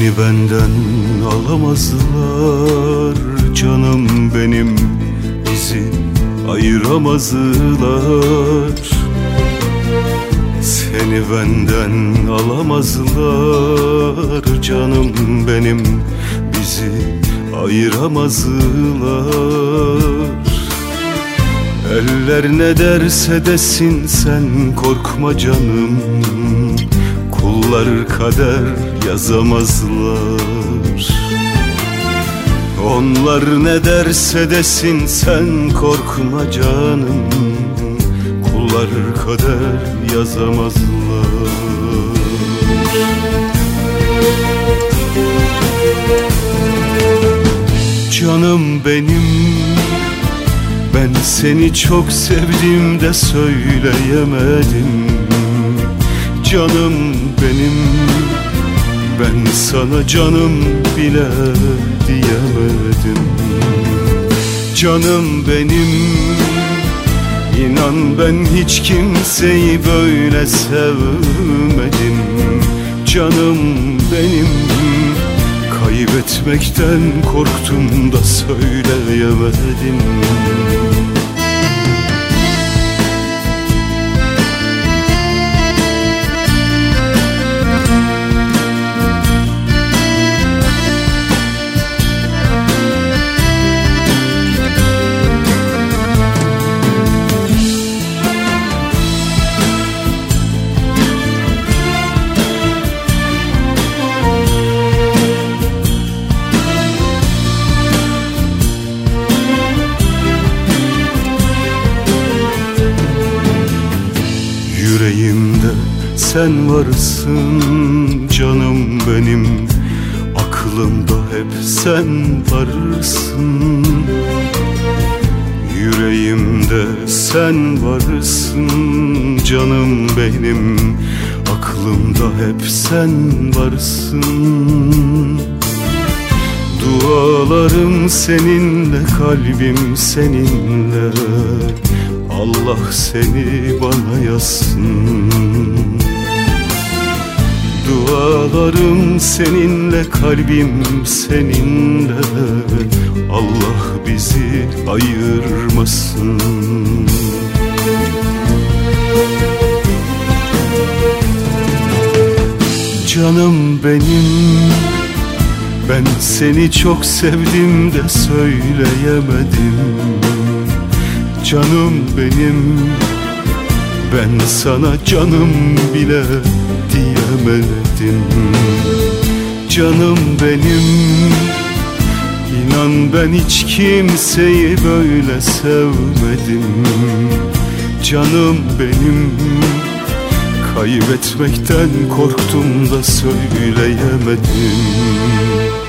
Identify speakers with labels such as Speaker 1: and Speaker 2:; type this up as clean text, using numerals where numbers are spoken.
Speaker 1: Seni benden alamazlar canım benim, bizi ayıramazlar. Seni benden alamazlar canım benim, bizi ayıramazlar. Eller ne derse desin sen korkma canım, kullar kader yazamazlar. Onlar ne derse desin sen korkma canım, kullar kader yazamazlar. Canım benim, ben seni çok sevdim de söyleyemedim. Canım benim, ben sana canım bile diyemedim. Canım benim, inan ben hiç kimseyi böyle sevmedim. Canım benim, kaybetmekten korktum da söyleyemedim. Yüreğimde sen varsın canım benim, aklımda hep sen varsın. Yüreğimde sen varsın canım benim, aklımda hep sen varsın. Dualarım seninle, kalbim seninle, Allah seni bana yazsın. Dualarım seninle, kalbim seninle, Allah bizi ayırmasın. Canım benim, ben seni çok sevdim de söyleyemedim. Canım benim, ben sana canım bile diyemedim. Canım benim, inan ben hiç kimseyi böyle sevmedim. Canım benim, kaybetmekten korktum da söyleyemedim.